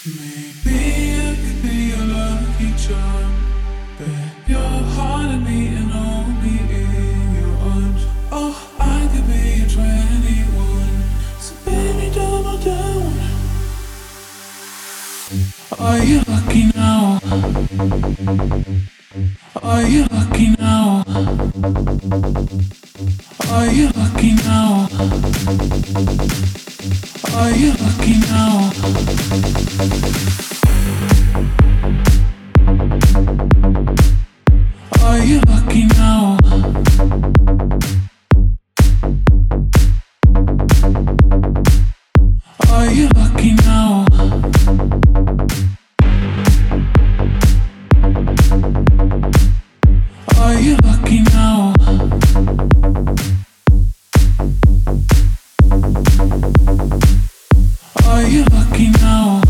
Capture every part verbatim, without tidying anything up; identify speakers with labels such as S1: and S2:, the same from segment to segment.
S1: Maybe I could be a lucky charm. Bet your heart and me and hold me in your arms. Oh, I could be a twenty-one. So baby, double down. Are you lucky now? Are you lucky now? Are you lucky now? Are you lucky now? Are you lucky now? Are you lucky now? Are you lucky now? Are you lucky now?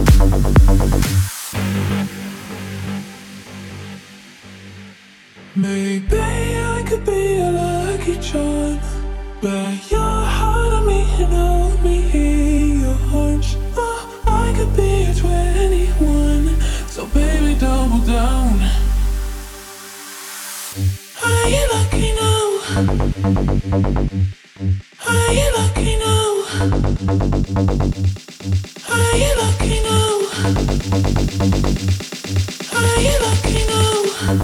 S1: Maybe I could be a lucky charm. Bet your heart on me and hold me in your arms. Oh, I could be a twenty-one. So baby, double down. Are you lucky now? Are you lucky now? Are you lucky now? Are you lucky now?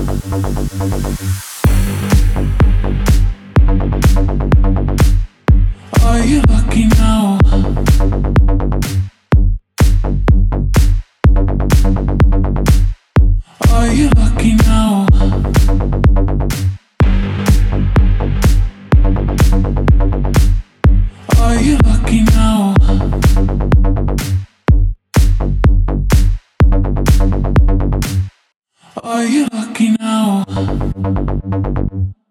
S1: Are you lucky now? Are you lucky now? Are you lucky now? Are you lucky now?